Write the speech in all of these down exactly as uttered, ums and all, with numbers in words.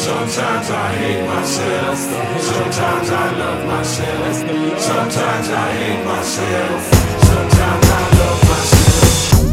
Sometimes I hate myself. Sometimes I love myself. Sometimes I hate myself. Sometimes I love myself.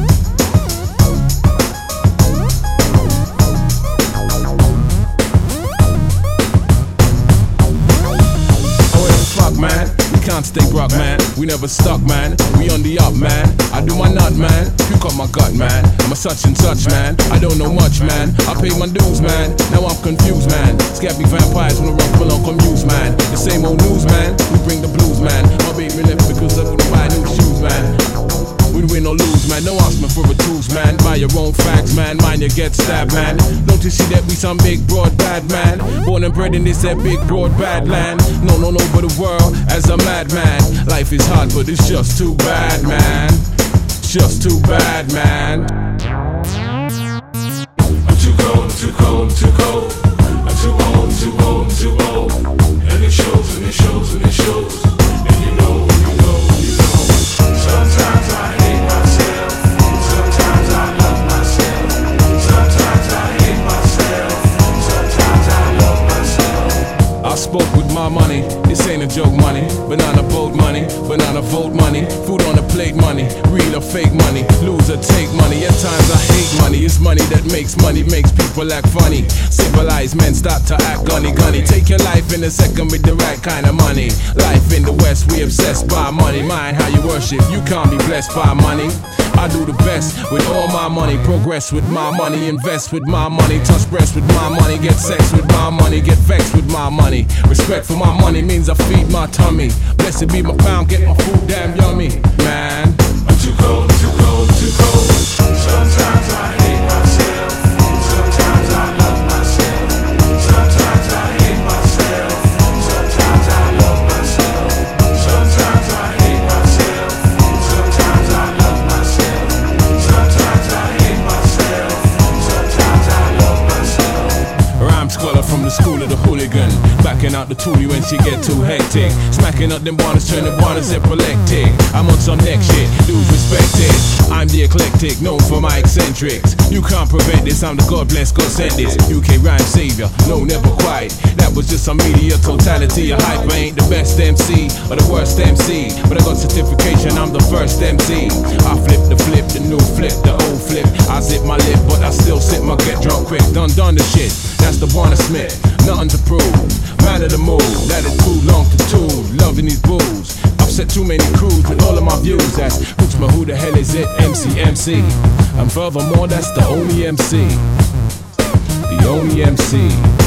Oh, what the fuck, man? We can't stay broke, man. We never stuck, man. We on the up, man. I do my nut, man. Puke up my gut, man. I'm a such and such, man. I don't know much, man. I pay my dues, man. Now I'm confused, man. Scabby vampires wanna run full on commutes, man. The same old news, man. We bring the blues, man. My baby left because I couldn't buy new shoes, man. We win or lose, man. No asking for a tools, man. Buy your own facts, man. Mind you get stabbed, man. Don't you see that we some big broad bad man? Born and bred in this that big broad bad land. No, no, no, but the world as a madman. Life is hard, but it's just too bad, man. Just too bad, man. I'm too cold, I'm too cold, I'm too cold. I'm too old, I'm too old, I'm too old. And it shows, and it shows, and it shows. And you know, you know, you know. Sometimes I hate myself. Sometimes I love myself. Sometimes I hate myself. Sometimes I love myself. I spoke with my money. This ain't a joke money. Banana boat money. Banana vote money. Food on the plate money. Real or fake money. Lose or take money. At times I hate money. It's money that makes money. Makes people act funny. Civilized men start to act gunny gunny. Take your life in a second with the right kind of money. Life in the West, we obsessed by money. Mind how you worship. You can't be blessed by money. I do the best with all my money. Progress with my money. Invest with my money. Touch breast with my money. Get sex with my money. Get vexed with my money. Respect for my money means I feed my tummy. Blessed be my pound. Get my food damn yummy, man. I'm too cold, too cold, too cold. Sometimes I hate myself. Sometimes I love myself. Sometimes I hate myself. Sometimes I love myself. Sometimes I hate myself. Sometimes I love myself. Sometimes I hate myself. Sometimes I love myself. Rhyme scholar from the school of the hooligan. Backing out the toolie when she get too hectic. Smacking up them bonnets, turn the bonnets epileptic. I'm on some next shit, dudes respect it. I'm the eclectic, known for my eccentrics. You can't prevent this, I'm the God bless, God sent this. U K rhyme savior, no never quite. That was just some media totality. A hype, I ain't the best M C or the worst M C, but I got certification, I'm the first M C. I flip the flip, the new flip, the old flip. I zip my lip, but I still sip my get drunk quick. Done done the shit, that's the Warner Smith. Nothing to prove, man of the move. That is too long to tune, loving these bulls. Upset too many crews with all of my views. That's Kuchma, who the hell is it? M C M C. And furthermore, that's the only M C. The only M C.